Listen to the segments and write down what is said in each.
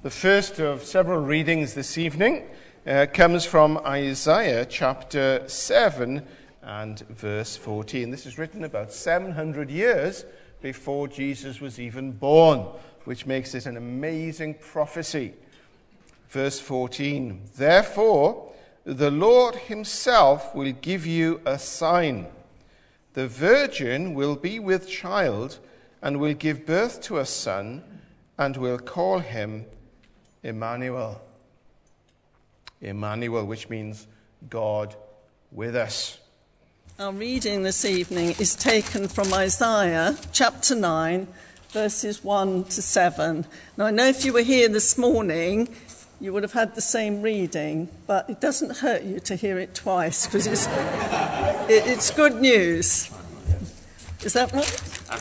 The first of several readings this evening comes from Isaiah chapter 7 and verse 14. This is written about 700 years before Jesus was even born, which makes it an amazing prophecy. Verse 14, "Therefore, the Lord himself will give you a sign. The virgin will be with child and will give birth to a son and will call him Emmanuel." Emmanuel, which means God with us. Our reading this evening is taken from Isaiah chapter 9, verses 1 to 7. Now, I know if you were here this morning, you would have had the same reading, but it doesn't hurt you to hear it twice, because it's good news. Is that right?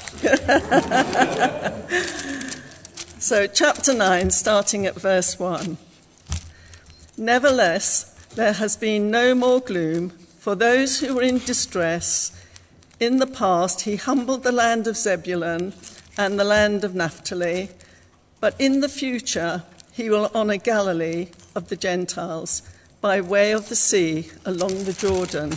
So, chapter 9, starting at verse 1. "Nevertheless, there has been no more gloom for those who were in distress. In the past, he humbled the land of Zebulun and the land of Naphtali, but in the future, he will honor Galilee of the Gentiles by way of the sea along the Jordan.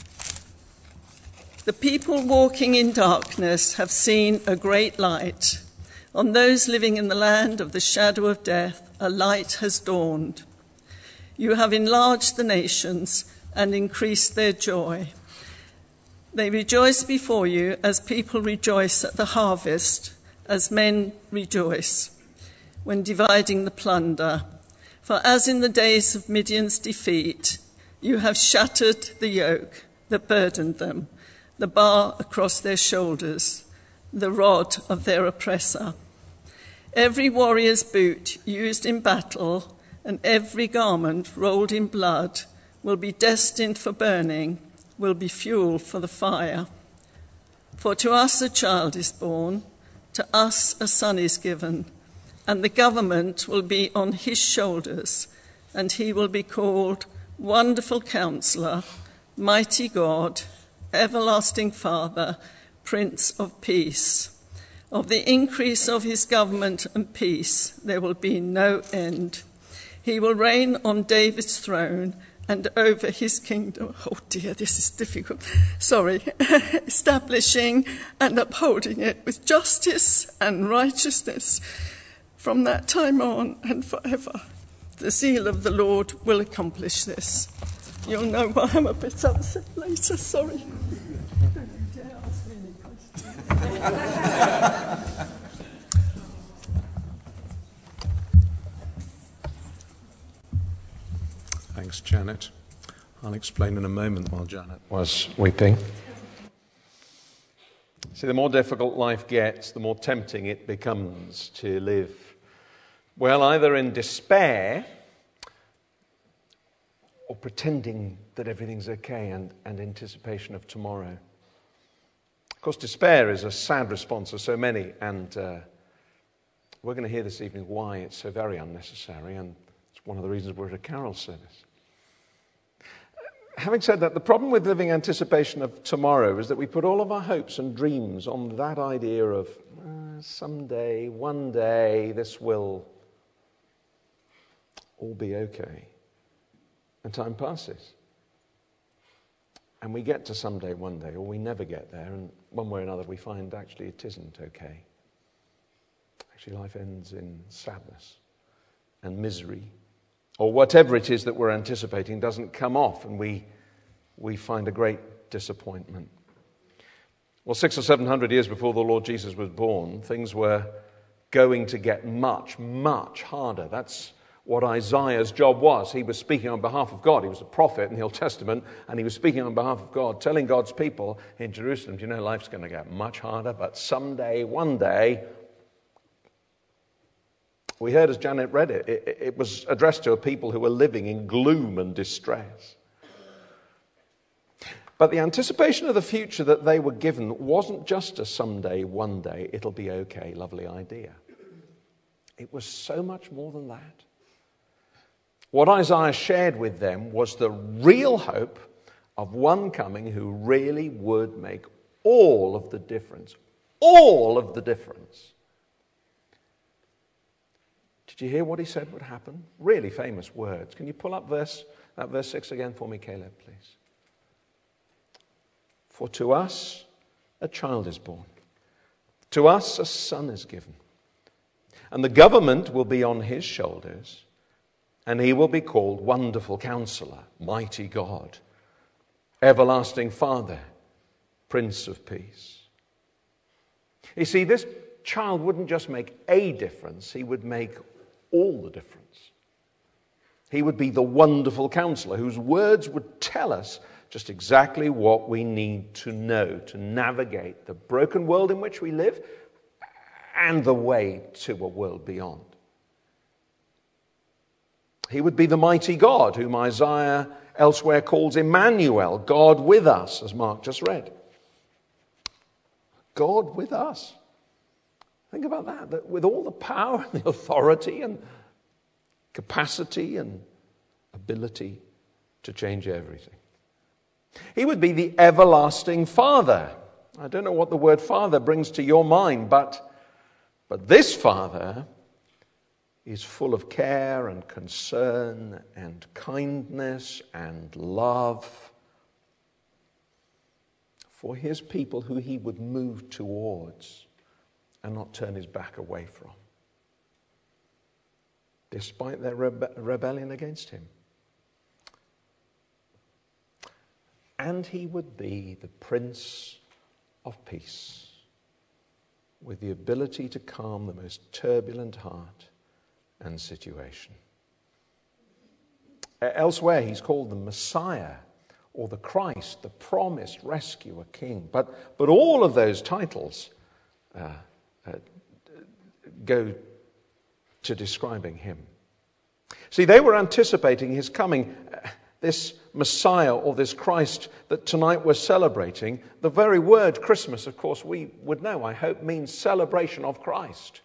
The people walking in darkness have seen a great light. On those living in the land of the shadow of death, a light has dawned. You have enlarged the nations and increased their joy. They rejoice before you as people rejoice at the harvest, as men rejoice when dividing the plunder. For as in the days of Midian's defeat, you have shattered the yoke that burdened them, the bar across their shoulders, the rod of their oppressor. Every warrior's boot used in battle and every garment rolled in blood will be destined for burning, will be fuel for the fire. For to us a child is born, to us a son is given, and the government will be on his shoulders, and he will be called Wonderful Counselor, Mighty God, Everlasting Father, Prince of Peace. Of the increase of his government and peace there will be no end. He will reign on David's throne and over his kingdom." Oh dear, this is difficult. "Establishing and upholding it with justice and righteousness from that time on and forever. The zeal of the Lord will accomplish this." You'll know why I'm a bit upset later, sorry. Thanks, Janet. I'll explain in a moment while Janet was weeping. See, the more difficult life gets, the more tempting it becomes to live, well, either in despair or pretending that everything's okay and anticipation of tomorrow. Of course, despair is a sad response of so many, and we're going to hear this evening why it's so very unnecessary, and it's one of the reasons we're at a carol service. Having said that, the problem with living anticipation of tomorrow is that we put all of our hopes and dreams on that idea of someday, one day, this will all be okay. And time passes. And we get to someday, one day, or we never get there, and one way or another we find actually it isn't okay. Actually, life ends in sadness and misery, or whatever it is that we're anticipating doesn't come off, and we find a great disappointment. Well, 600 or 700 years before the Lord Jesus was born, things were going to get much, much harder. That's what Isaiah's job was. He was speaking on behalf of God. He was a prophet in the Old Testament, and he was speaking on behalf of God, telling God's people in Jerusalem, you know, life's going to get much harder, but someday, one day. We heard as Janet read it, it was addressed to a people who were living in gloom and distress. But the anticipation of the future that they were given wasn't just a someday, one day, it'll be okay, lovely idea. It was so much more than that. What Isaiah shared with them was the real hope of one coming who really would make all of the difference. All of the difference. Did you hear what he said would happen? Really famous words. Can you pull up verse 6 again for me, Caleb, please? For to us a child is born. To us a son is given. And the government will be on his shoulders, and he will be called Wonderful Counselor, Mighty God, Everlasting Father, Prince of Peace. You see, this child wouldn't just make a difference, he would make all the difference. He would be the Wonderful Counselor whose words would tell us just exactly what we need to know to navigate the broken world in which we live and the way to a world beyond. He would be the mighty God whom Isaiah elsewhere calls Emmanuel, God with us, as Mark just read. God with us. Think about that with all the power and the authority and capacity and ability to change everything. He would be the everlasting Father. I don't know what the word Father brings to your mind, but this Father is full of care and concern and kindness and love for his people who he would move towards and not turn his back away from, despite their rebellion against him. And he would be the Prince of Peace, with the ability to calm the most turbulent heart and situation. Elsewhere, he's called the Messiah or the Christ, the promised rescuer king. But all of those titles go to describing him. See, they were anticipating his coming. This Messiah or this Christ that tonight we're celebrating, the very word Christmas, of course, we would know, I hope, means celebration of Christ.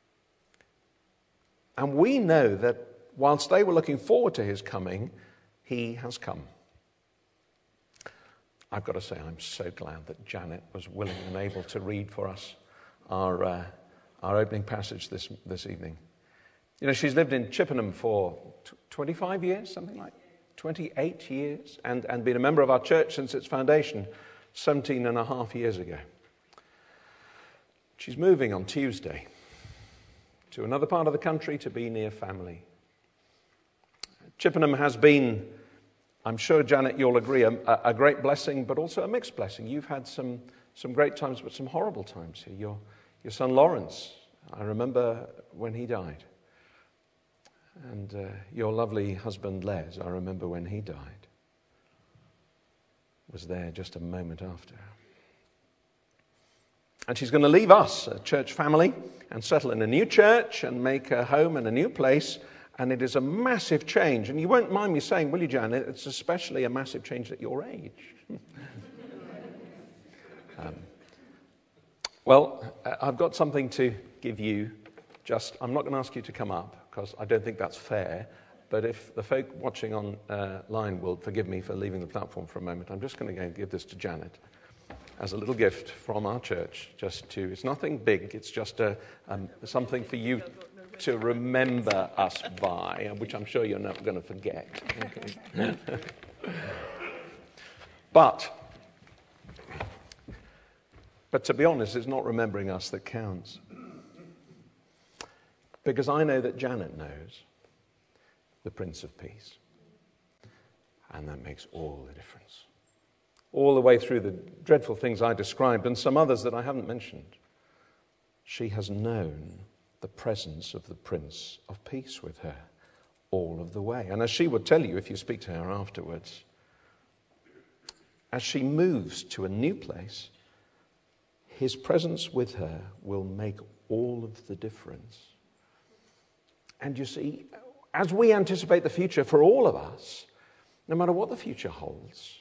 And we know that whilst they were looking forward to his coming, he has come. I've got to say, I'm so glad that Janet was willing and able to read for us our opening passage this evening. You know, she's lived in Chippenham for 25 years, something like 28 years, and been a member of our church since its foundation 17 and a half years ago. She's moving on Tuesday to another part of the country to be near family. Chippenham has been, I'm sure, Janet, you'll agree, a great blessing, but also a mixed blessing. You've had some great times, but some horrible times here. Your son Lawrence, I remember when he died. And your lovely husband Les, I remember when he died, was there just a moment after. And she's going to leave us, a church family, and settle in a new church and make a home in a new place. And it is a massive change. And you won't mind me saying, will you, Janet, it's especially a massive change at your age. Well, I've got something to give you. I'm not going to ask you to come up, because I don't think that's fair. But if the folk watching online will forgive me for leaving the platform for a moment, I'm just going to go and give this to Janet as a little gift from our church. It's nothing big, it's just something for you to remember us by, which I'm sure you're not going to forget. Okay. But to be honest, it's not remembering us that counts. Because I know that Janet knows the Prince of Peace. And that makes all the difference. All the way through the dreadful things I described and some others that I haven't mentioned, she has known the presence of the Prince of Peace with her all of the way. And as she would tell you if you speak to her afterwards, as she moves to a new place, his presence with her will make all of the difference. And you see, as we anticipate the future for all of us, no matter what the future holds,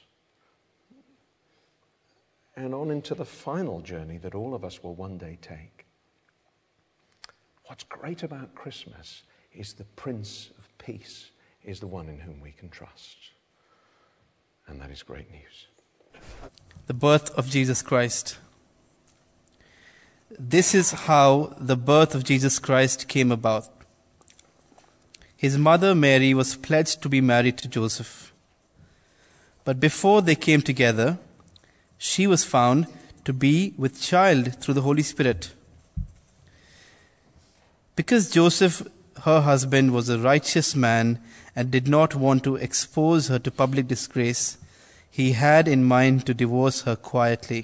and on into the final journey that all of us will one day take, what's great about Christmas is the Prince of Peace is the one in whom we can trust. And that is great news. The birth of Jesus Christ. This is how the birth of Jesus Christ came about. his mother Mary was pledged to be married to Joseph. But before they came together, she was found to be with child through the Holy Spirit. Because Joseph, her husband, was a righteous man and did not want to expose her to public disgrace, he had in mind to divorce her quietly.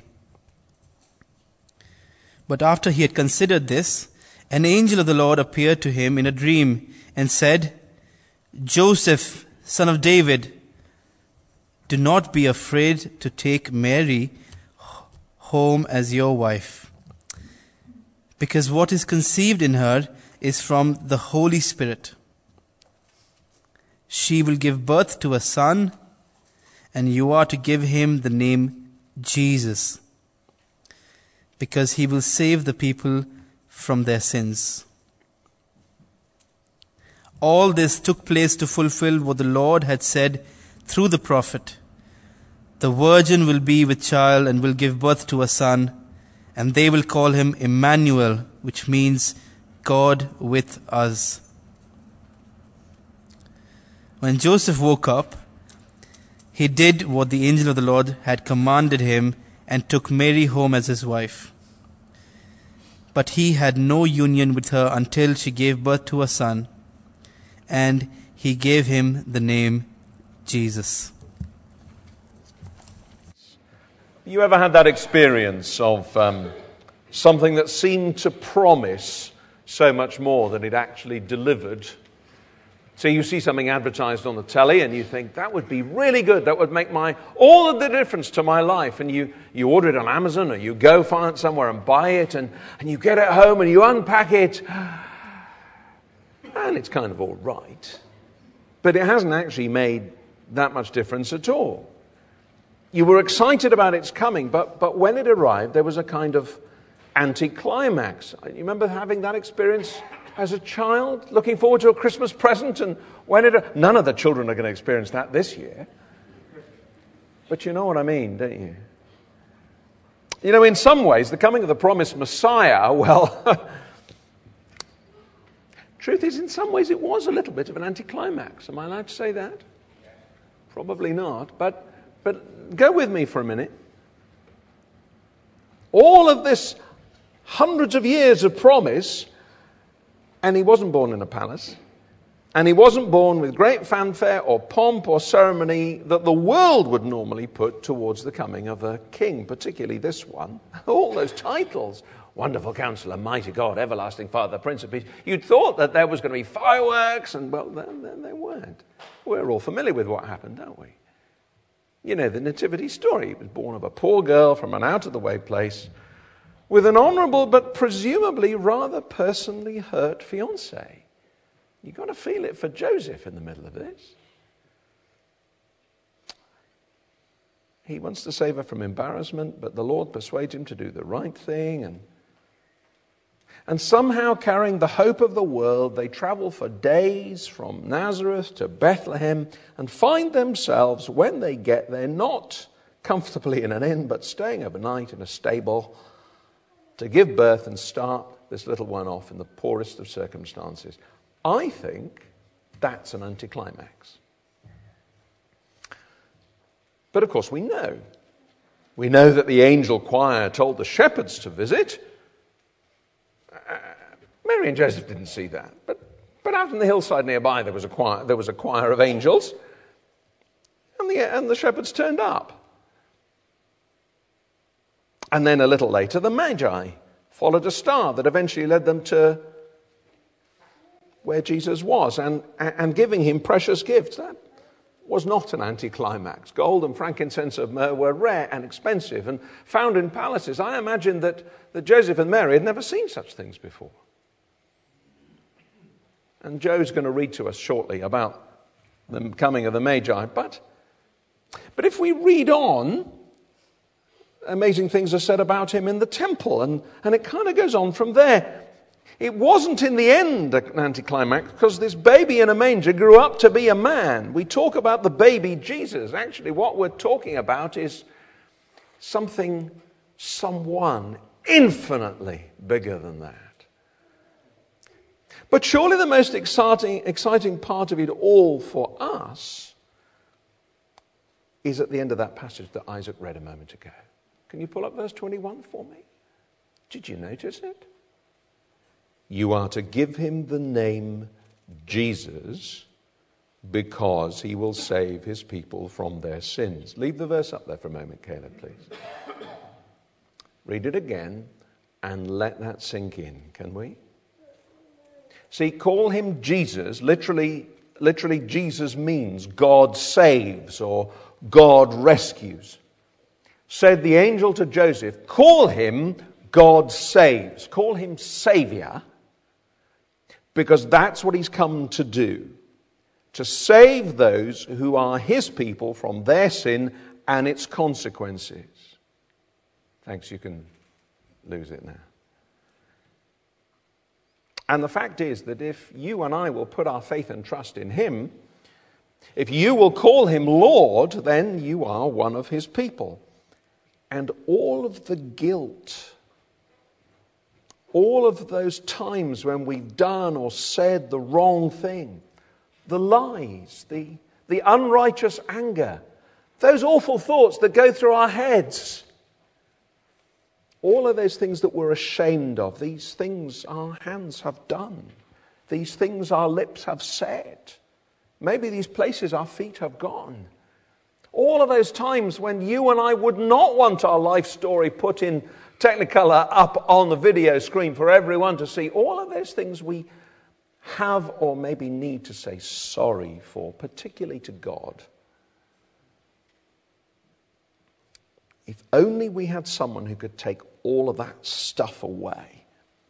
But after he had considered this, an angel of the Lord appeared to him in a dream and said, "Joseph, son of David, do not be afraid to take Mary home as your wife, because what is conceived in her is from the Holy Spirit. She will give birth to a son, and you are to give him the name Jesus, because he will save the people from their sins." All this took place to fulfill what the Lord had said through the prophet. "The virgin will be with child and will give birth to a son, and they will call him Emmanuel," which means God with us. When Joseph woke up, he did what the angel of the Lord had commanded him and took Mary home as his wife. But he had no union with her until she gave birth to a son, and he gave him the name Jesus. You ever had that experience of something that seemed to promise so much more than it actually delivered? So you see something advertised on the telly and you think, that would be really good, that would make all of the difference to my life. And you order it on Amazon, or you go find it somewhere and buy it, and you get it home and you unpack it, and it's kind of all right. But it hasn't actually made that much difference at all. You were excited about its coming, but when it arrived, there was a kind of anticlimax. You remember having that experience as a child, looking forward to a Christmas present, and none of the children are going to experience that this year. But you know what I mean, don't you? You know, in some ways, the coming of the promised Messiah, well, truth is, in some ways, it was a little bit of an anticlimax. Am I allowed to say that? Probably not, but go with me for a minute. All of this hundreds of years of promise, and he wasn't born in a palace, and he wasn't born with great fanfare or pomp or ceremony that the world would normally put towards the coming of a king, particularly this one. All those titles: Wonderful Counselor, Mighty God, Everlasting Father, Prince of Peace. You'd thought that there was going to be fireworks, and well, then they weren't. We're all familiar with what happened, don't we? You know the nativity story. He was born of a poor girl from an out-of-the-way place with an honourable but presumably rather personally hurt fiancé. You've got to feel it for Joseph in the middle of this. He wants to save her from embarrassment, but the Lord persuades him to do the right thing. And somehow, carrying the hope of the world, they travel for days from Nazareth to Bethlehem and find themselves, when they get there, not comfortably in an inn, but staying overnight in a stable to give birth and start this little one off in the poorest of circumstances. I think that's an anticlimax. But of course we know. We know that the angel choir told the shepherds to visit. Mary and Joseph didn't see that. But out on the hillside nearby there was a choir of angels. And the shepherds turned up. And then a little later, the Magi followed a star that eventually led them to where Jesus was, and giving him precious gifts. That was not an anticlimax. Gold and frankincense and myrrh were rare and expensive and found in palaces. I imagine that Joseph and Mary had never seen such things before. And Joe's going to read to us shortly about the coming of the Magi. But if we read on, amazing things are said about him in the temple, and it kind of goes on from there. It wasn't in the end an anticlimax, because this baby in a manger grew up to be a man. We talk about the baby Jesus. Actually, what we're talking about is someone infinitely bigger than that. But surely the most exciting part of it all for us is at the end of that passage that Isaac read a moment ago. Can you pull up verse 21 for me? Did you notice it? You are to give him the name Jesus because he will save his people from their sins. Leave the verse up there for a moment, Caleb, please. Read it again and let that sink in, can we? See, call him Jesus. Literally Jesus means God saves or God rescues. Said the angel to Joseph, call him God saves. Call him Saviour, because that's what he's come to do. To save those who are his people from their sin and its consequences. Thanks, you can lose it now. And the fact is that if you and I will put our faith and trust in him, if you will call him Lord, then you are one of his people. And all of the guilt, all of those times when we've done or said the wrong thing, the lies, the unrighteous anger, those awful thoughts that go through our heads, all of those things that we're ashamed of, these things our hands have done, these things our lips have said, maybe these places our feet have gone. All of those times when you and I would not want our life story put in Technicolor up on the video screen for everyone to see, all of those things we have or maybe need to say sorry for, particularly to God. If only we had someone who could take all of that stuff away.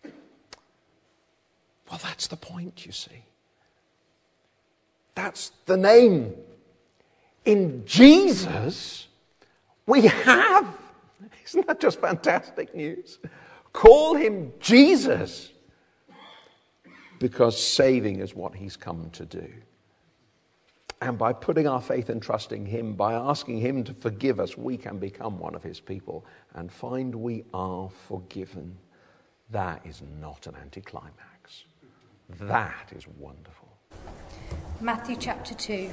Well, that's the point, you see. That's the name. In Jesus, we have. Isn't that just fantastic news? Call him Jesus, because saving is what he's come to do. And by putting our faith and trusting him, by asking him to forgive us, we can become one of his people and find we are forgiven. That is not an anticlimax. That is wonderful. Matthew chapter 2,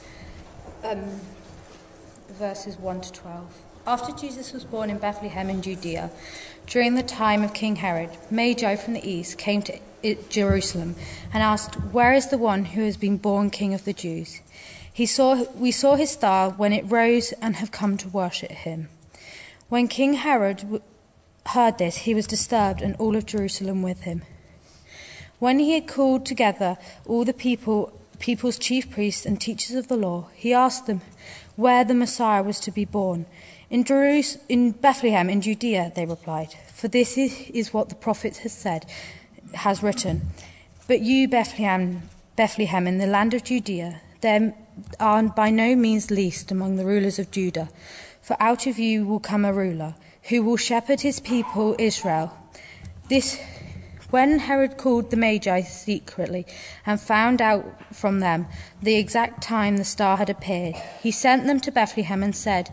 verses 1 to 12. After Jesus was born in Bethlehem in Judea, during the time of King Herod, Magi from the east came to Jerusalem and asked, "Where is the one who has been born King of the Jews? We saw his star when it rose and have come to worship him." When King Herod heard this, he was disturbed, and all of Jerusalem with him. When he had called together all the people's chief priests and teachers of the law, he asked them where the Messiah was to be born. In Bethlehem in Judea, they replied, "For this is what the prophet has written. But you, Bethlehem, in the land of Judea, there are by no means least among the rulers of Judah, for out of you will come a ruler, who will shepherd his people Israel." When Herod called the Magi secretly and found out from them the exact time the star had appeared, he sent them to Bethlehem and said,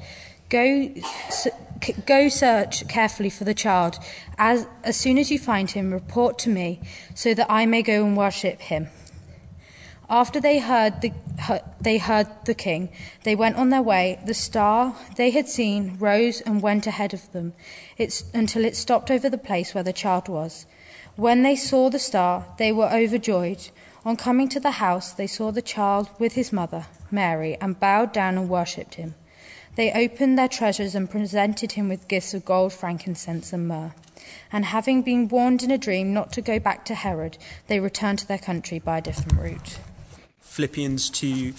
Go search carefully for the child. As soon as you find him, report to me, so that I may go and worship him. After they heard the king, they went on their way. The star they had seen rose and went ahead of them until it stopped over the place where the child was. When they saw the star, they were overjoyed. On coming to the house, they saw the child with his mother, Mary, and bowed down and worshipped him. They opened their treasures and presented him with gifts of gold, frankincense, and myrrh. And having been warned in a dream not to go back to Herod, they returned to their country by a different route. Philippians 2,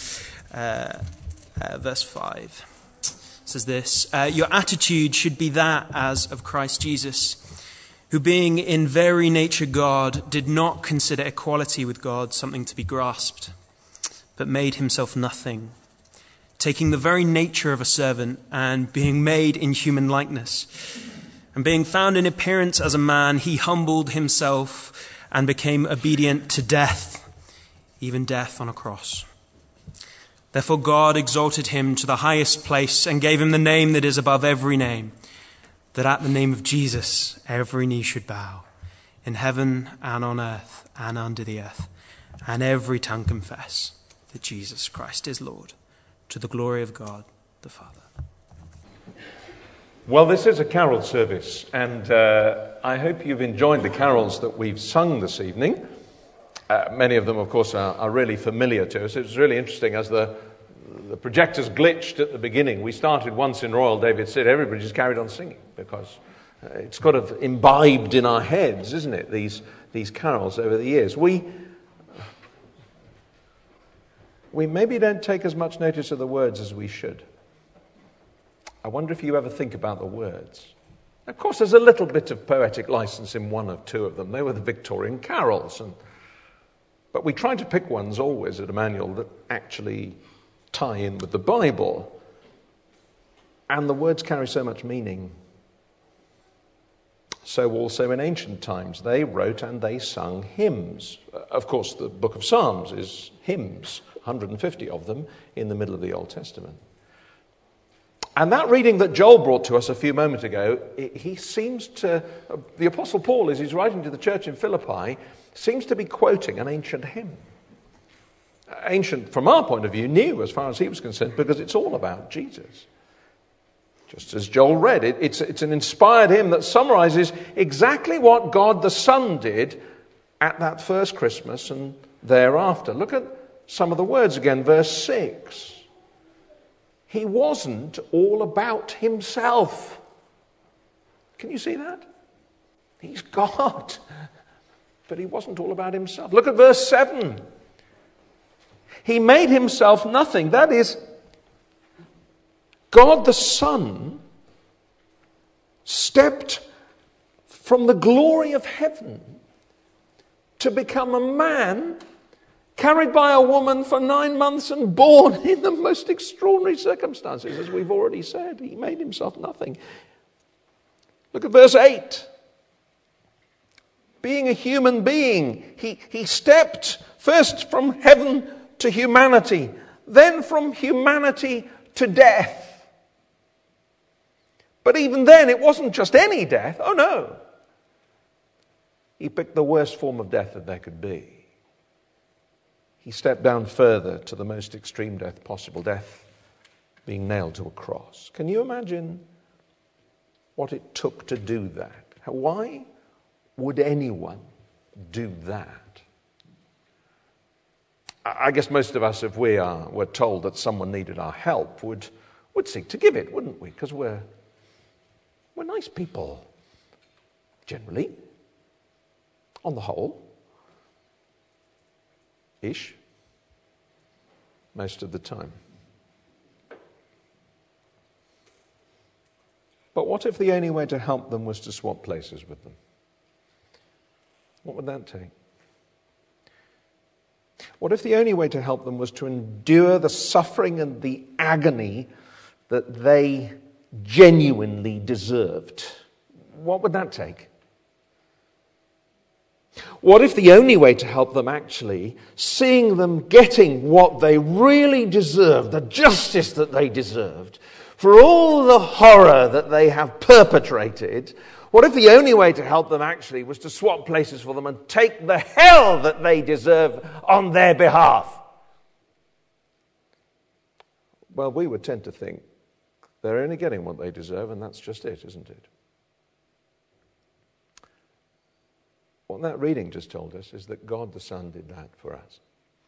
verse 5 says this, "Your attitude should be that as of Christ Jesus, who being in very nature God, did not consider equality with God something to be grasped, but made himself nothing, taking the very nature of a servant and being made in human likeness. And being found in appearance as a man, he humbled himself and became obedient to death, even death on a cross. Therefore God exalted him to the highest place and gave him the name that is above every name, that at the name of Jesus every knee should bow, in heaven and on earth and under the earth, and every tongue confess that Jesus Christ is Lord, to the glory of God the Father. Well, this is a carol service, and I hope you've enjoyed the carols that we've sung this evening. Many of them, of course, are really familiar to us. It was really interesting as the projectors glitched at the beginning. We started once in Royal, David said, everybody just carried on singing, because it's kind of imbibed in our heads, isn't it, these carols over the years. We maybe don't take as much notice of the words as we should. I wonder if you ever think about the words. Of course, there's a little bit of poetic license in one or two of them. They were the Victorian carols. But we try to pick ones always at Emmanuel that actually tie in with the Bible. And the words carry so much meaning. So also in ancient times, they wrote and they sung hymns. Of course, the book of Psalms is hymns, 150 of them in the middle of the Old Testament. And that reading that Joel brought to us a few moments ago, he seems to, the Apostle Paul, as he's writing to the church in Philippi, seems to be quoting an ancient hymn. Ancient, from our point of view, new as far as he was concerned, because it's all about Jesus. Just as Joel read, it's an inspired hymn that summarizes exactly what God the Son did at that first Christmas and thereafter. Look at some of the words again, verse 6. He wasn't all about himself. Can you see that? He's God, but he wasn't all about himself. Look at verse 7. He made himself nothing. That is, God the Son stepped from the glory of heaven to become a man, carried by a woman for 9 months and born in the most extraordinary circumstances, as we've already said. He made himself nothing. Look at verse 8. Being a human being, he stepped first from heaven to humanity, then from humanity to death. But even then, it wasn't just any death. Oh no. He picked the worst form of death that there could be. He stepped down further to the most extreme death possible, death being nailed to a cross. Can you imagine what it took to do that? Why would anyone do that? I guess most of us, if were told that someone needed our help, would seek to give it, wouldn't we? Because we're nice people, generally, on the whole. Ish. Most of the time. But what if the only way to help them was to swap places with them? What would that take? What if the only way to help them was to endure the suffering and the agony that they genuinely deserved? What would that take? What if the only way to help them actually, seeing them getting what they really deserved, the justice that they deserved, for all the horror that they have perpetrated, what if the only way to help them actually was to swap places for them and take the hell that they deserve on their behalf? Well, we would tend to think they're only getting what they deserve, and that's just it, isn't it? What that reading just told us is that God the Son did that for us.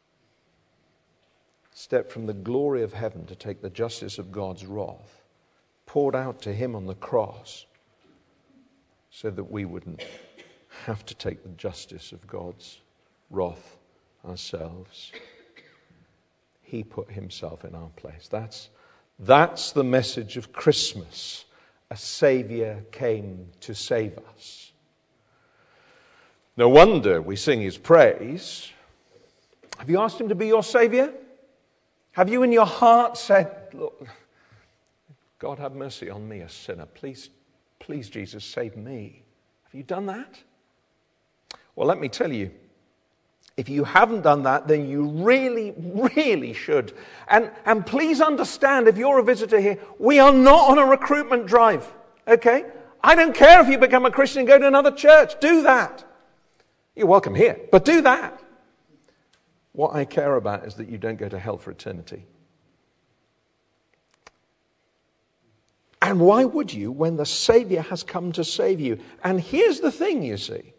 Stepped from the glory of heaven to take the justice of God's wrath, poured out to him on the cross, so that we wouldn't have to take the justice of God's wrath ourselves. He put himself in our place. That's the message of Christmas. A Saviour came to save us. No wonder we sing his praise. Have you asked him to be your Saviour? Have you in your heart said, look, God have mercy on me, a sinner. Please, Jesus, save me. Have you done that? Well, let me tell you, if you haven't done that, then you really, really should. And please understand, if you're a visitor here, we are not on a recruitment drive, okay? I don't care if you become a Christian and go to another church. Do that. You're welcome here, but do that. What I care about is that you don't go to hell for eternity. And why would you when the Savior has come to save you? And here's the thing, you see.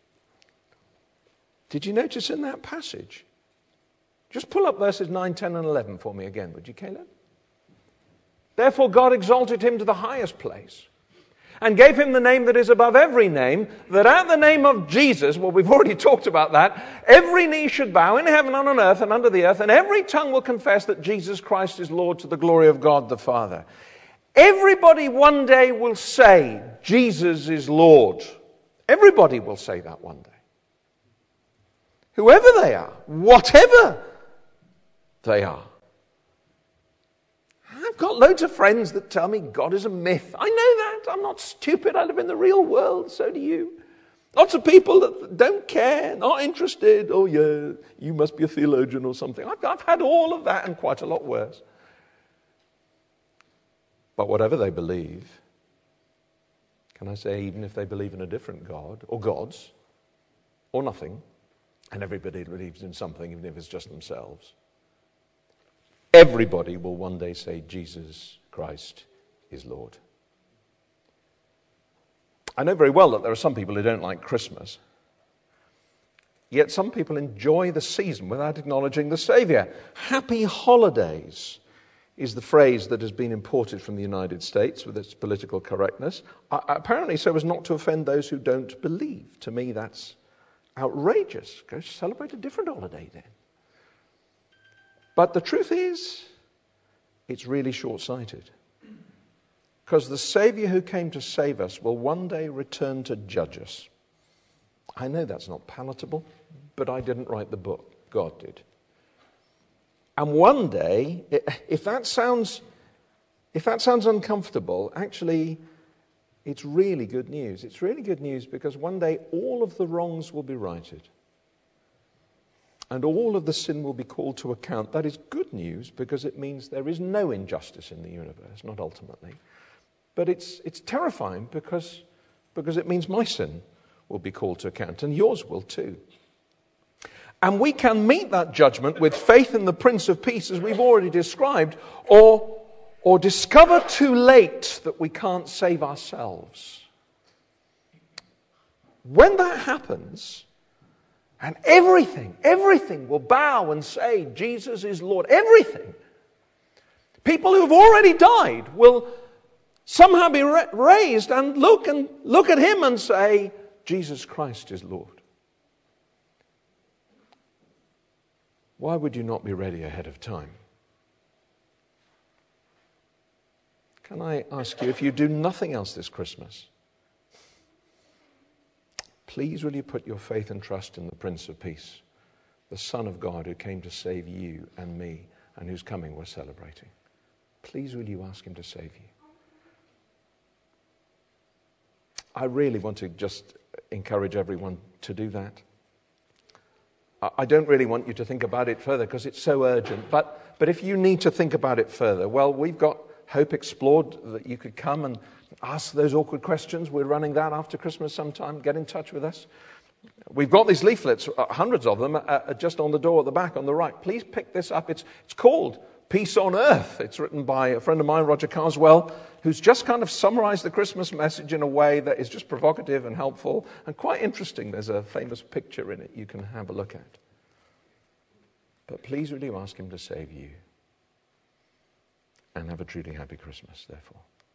Did you notice in that passage? Just pull up verses 9, 10, and 11 for me again, would you, Caleb? Therefore God exalted him to the highest place and gave him the name that is above every name, that at the name of Jesus, well, we've already talked about that, every knee should bow in heaven and on earth and under the earth, and every tongue will confess that Jesus Christ is Lord to the glory of God the Father. Everybody one day will say, Jesus is Lord. Everybody will say that one day. Whoever they are, whatever they are. I've got loads of friends that tell me God is a myth. I know that. I'm not stupid. I live in the real world. So do you. Lots of people that don't care, not interested. Oh yeah, you must be a theologian or something. I've had all of that and quite a lot worse. But whatever they believe, can I say, even if they believe in a different God, or gods, or nothing, and everybody believes in something, even if it's just themselves, everybody will one day say, Jesus Christ is Lord. I know very well that there are some people who don't like Christmas. Yet some people enjoy the season without acknowledging the Savior. Happy holidays is the phrase that has been imported from the United States with its political correctness, apparently so as not to offend those who don't believe. To me, that's outrageous. Go celebrate a different holiday then. But the truth is, it's really short-sighted. Because the Savior who came to save us will one day return to judge us. I know that's not palatable, but I didn't write the book. God did. And one day, if that sounds uncomfortable, actually, it's really good news. It's really good news because one day all of the wrongs will be righted. And all of the sin will be called to account. That is good news because it means there is no injustice in the universe, not ultimately. But it's terrifying because it means my sin will be called to account and yours will too. And we can meet that judgment with faith in the Prince of Peace, as we've already described, or discover too late that we can't save ourselves. When that happens, and everything will bow and say, Jesus is Lord, everything. People who have already died will somehow be raised and look at him and say, Jesus Christ is Lord. Why would you not be ready ahead of time? Can I ask you, if you do nothing else this Christmas, please will you put your faith and trust in the Prince of Peace, the Son of God who came to save you and me and whose coming we're celebrating. Please will you ask him to save you. I really want to just encourage everyone to do that. I don't really want you to think about it further because it's so urgent. But if you need to think about it further, well, we've got Hope Explored that you could come and ask those awkward questions. We're running that after Christmas sometime. Get in touch with us. We've got these leaflets, hundreds of them, just on the door at the back on the right. Please pick this up. It's called Peace on Earth. It's written by a friend of mine, Roger Carswell, who's just kind of summarized the Christmas message in a way that is just provocative and helpful and quite interesting. There's a famous picture in it you can have a look at. But please will you ask him to save you and have a truly happy Christmas, therefore.